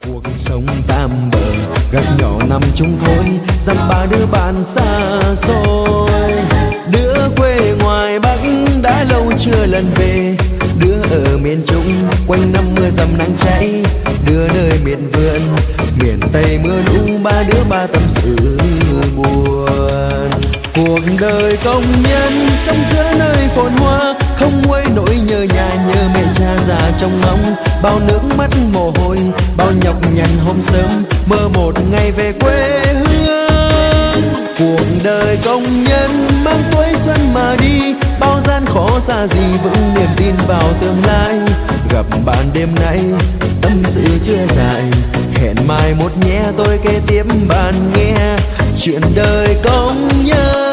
Cuộc sống tam bờ gạch nhỏ nằm chung thôi, dăm ba đứa bạn xa xôi. Đứa quê ngoài Bắc đã lâu chưa lần về, đứa ở miền Trung quanh năm mưa dầm nắng cháy, đứa nơi miền vườn miền Tây mưa lũ, ba đứa ba tâm sự buồn. Cuộc đời công nhân sống giữa nơi phồn hoa, không nguôi nỗi nhớ nhà nhớ mẹ cha già trong ngóng, bao nước mắt mồ hôi bao nhọc nhằn hôm sớm mơ một ngày về quê hương. Cuộc đời công nhân mang tuổi xuân mà đi, bao gian khó xa gì vững niềm tin vào tương lai. Gặp bạn đêm nay tâm sự chưa dài, hẹn mai một nhé tôi kể tiếp bạn nghe chuyện đời công nhân.